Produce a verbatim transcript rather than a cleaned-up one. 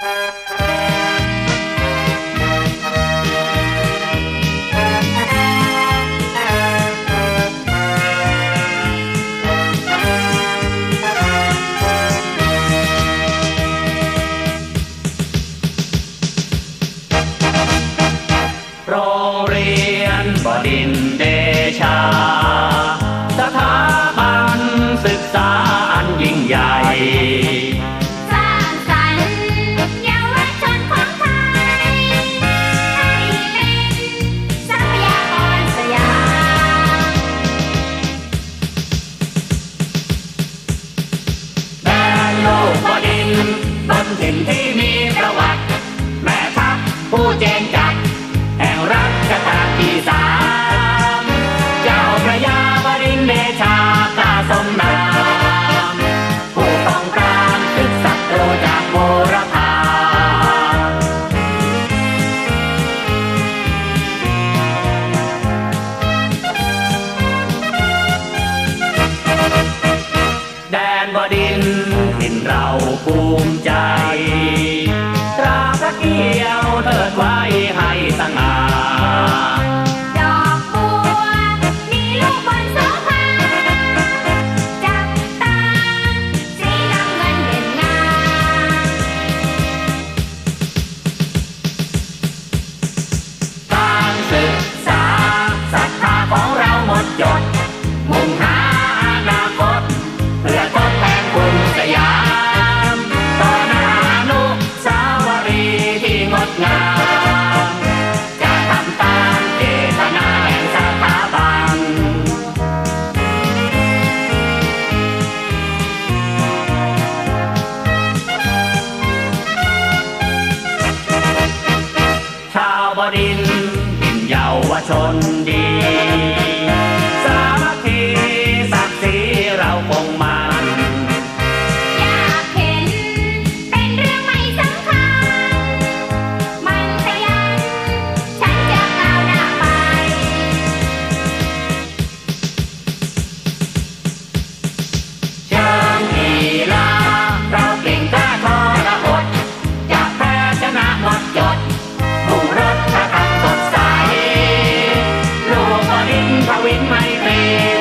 โรงเรียนบดินทร์เดชาสถาบันศึกษาอันยิ่งใหญ่สร้างสรรค์เยาวชนของไทยให้เป็นทรัพยากรสยามแดนโลกบดินทร์บนถิ่นที่มีประวัติแม่ทัพผู้เจนจัดแห่งรัชกาลที่สามเจ้าพระยาบดินทร์เดชากล้าสมนามผู้ป้องกันศึกศัตรูจากโมรพาแดนบดินทร์ถิ่นเราภูมิใจตราพระเกียวเทิดไว้ให้สง่าดอกบัวมีลูกบนโสภาจับตาสีน้ำเงินเด่นงามการศึกษาศรัทธาของเราหมดจดมุ่งหาอนาคตเพื่อทดแทนคุณสยามต่อหน้าอนุสาวรีย์ที่งดงามจะทำตามเจตนาแห่งสถาบันชาวบดินทร์ถิ่นเยาวชนดีสามัคคีศักดิ์ศรีเราคงมันอยากเห็นเป็นเรื่องไม่สำคัญมันขยันฉันจะก้าวหน้าไปเชิงกีฬาเราเก่งกล้าทรหดจะแพ้ชนะหมดจดมุ่งรถถ้าทำสดใสลูกบดินทร์ทวินไมตรี